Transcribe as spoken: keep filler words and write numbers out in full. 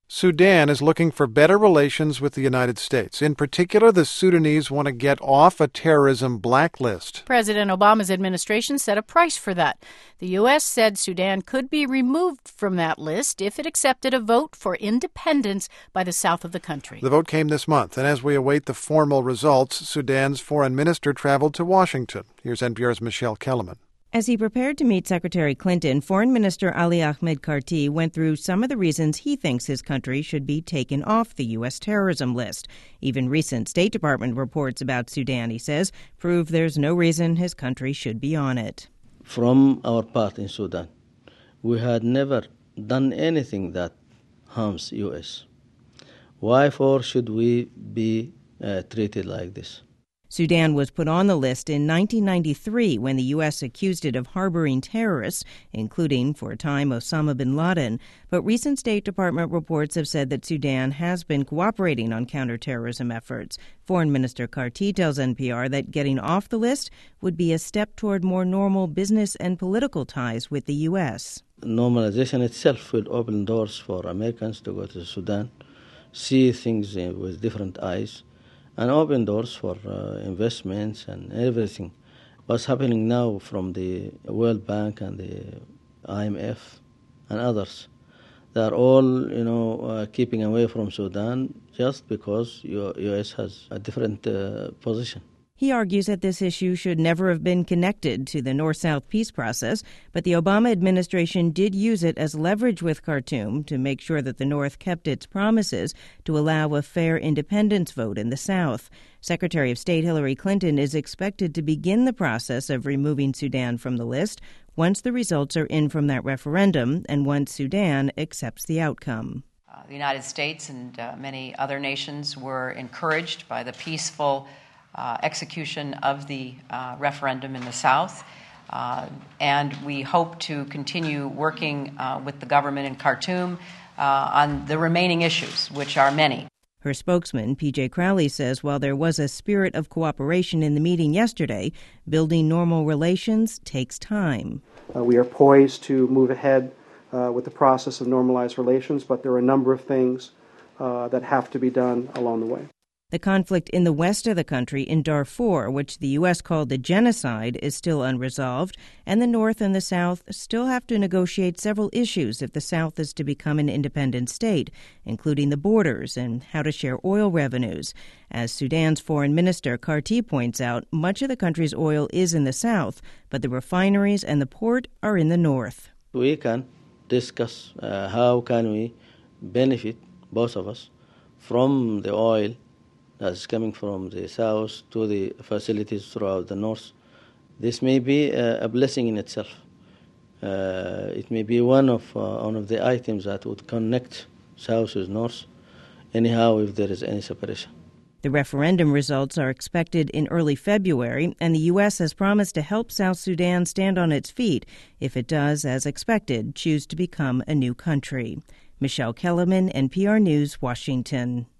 Sudan is looking for better relations with the United States. In particular, the Sudanese want to get off a terrorism blacklist. President Obama's administration set a price for that. The U S said Sudan could be removed from that list if it accepted a vote for independence by the south of the country. The vote came this month, and as we await the formal results, Sudan's foreign minister traveled to Washington. Here's N P R's Michelle Kellerman. As he prepared to meet Secretary Clinton, Foreign Minister Ali Ahmed Karti went through some of the reasons he thinks his country should be taken off the U S terrorism list. Even recent State Department reports about Sudan, he says, prove there's no reason his country should be on it. From our part in Sudan, we had never done anything that harms U S. Why for should we be uh, treated like this? Sudan was put on the list in nineteen ninety-three when the U S accused it of harboring terrorists, including, for a time, Osama bin Laden. But recent State Department reports have said that Sudan has been cooperating on counterterrorism efforts. Foreign Minister Karti tells N P R that getting off the list would be a step toward more normal business and political ties with the U S. Normalization itself will open doors for Americans to go to Sudan, see things with different eyes, and open doors for uh, investments and everything. What's happening now from the World Bank and the I M F and others, they are all, you know, uh, keeping away from Sudan just because U S has a different uh, position. He argues that this issue should never have been connected to the North-South peace process, but the Obama administration did use it as leverage with Khartoum to make sure that the North kept its promises to allow a fair independence vote in the South. Secretary of State Hillary Clinton is expected to begin the process of removing Sudan from the list once the results are in from that referendum and once Sudan accepts the outcome. Uh, the United States and uh, many other nations were encouraged by the peaceful Uh, execution of the uh, referendum in the South, uh, and we hope to continue working uh, with the government in Khartoum uh, on the remaining issues, which are many. Her spokesman, P J Crowley, says while there was a spirit of cooperation in the meeting yesterday, building normal relations takes time. Uh, we are poised to move ahead uh, with the process of normalized relations, but there are a number of things uh, that have to be done along the way. The conflict in the west of the country, in Darfur, which the U S called a genocide, is still unresolved, and the North and the South still have to negotiate several issues if the South is to become an independent state, including the borders and how to share oil revenues. As Sudan's foreign minister Karti points out, much of the country's oil is in the South, but the refineries and the port are in the North. We can discuss uh, how can we benefit, both of us, from the oil that's coming from the south to the facilities throughout the north. This may be a, a blessing in itself. Uh, it may be one of uh, one of the items that would connect south with north, anyhow, if there is any separation. The referendum results are expected in early February, and the U S has promised to help South Sudan stand on its feet if it does, as expected, choose to become a new country. Michelle Kellerman, N P R News, Washington.